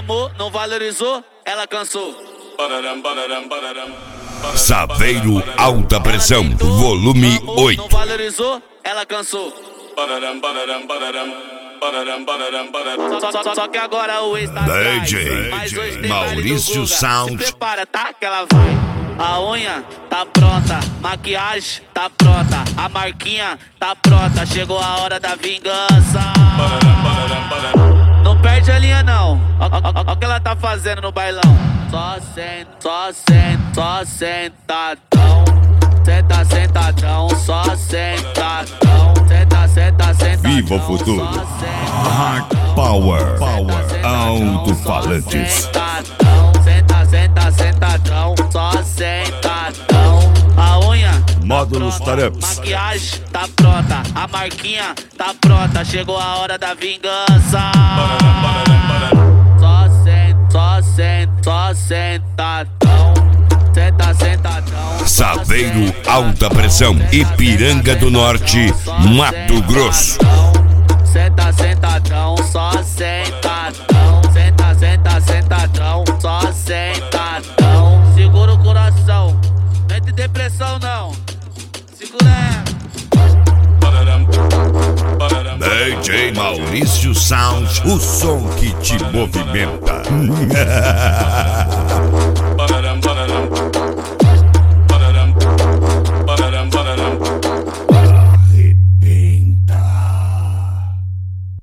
amou, não valorizou, ela cansou. Saveiro Alta Pressão, volume 8. Não valorizou, ela cansou. Só que agora o ex tá DJ mas hoje tem Maurício baile do Guga. Sound. Se prepara, tá? Que ela vai. A unha tá pronta, maquiagem tá pronta, a marquinha tá pronta, chegou a hora da vingança. Não perde a linha não, ó o que ela tá fazendo no bailão. Só sentadão, senta sentadão, só sentadão, senta. Viva o futuro. Hard Power Alto-falantes. Sentadão, só sentadão. A unha Módulos tá Tareps. maquiagem tá pronta, a marquinha tá pronta, chegou a hora da vingança. Só sentadão, sentadão. Saveiro Alta Pressão, Ipiranga do Norte, Mato Grosso. Sentadão, só sentadão, sentadão, só sentadão. Segura o coração, não entra em depressão não, segura ela. DJ Maurício Sound, o som que te movimenta.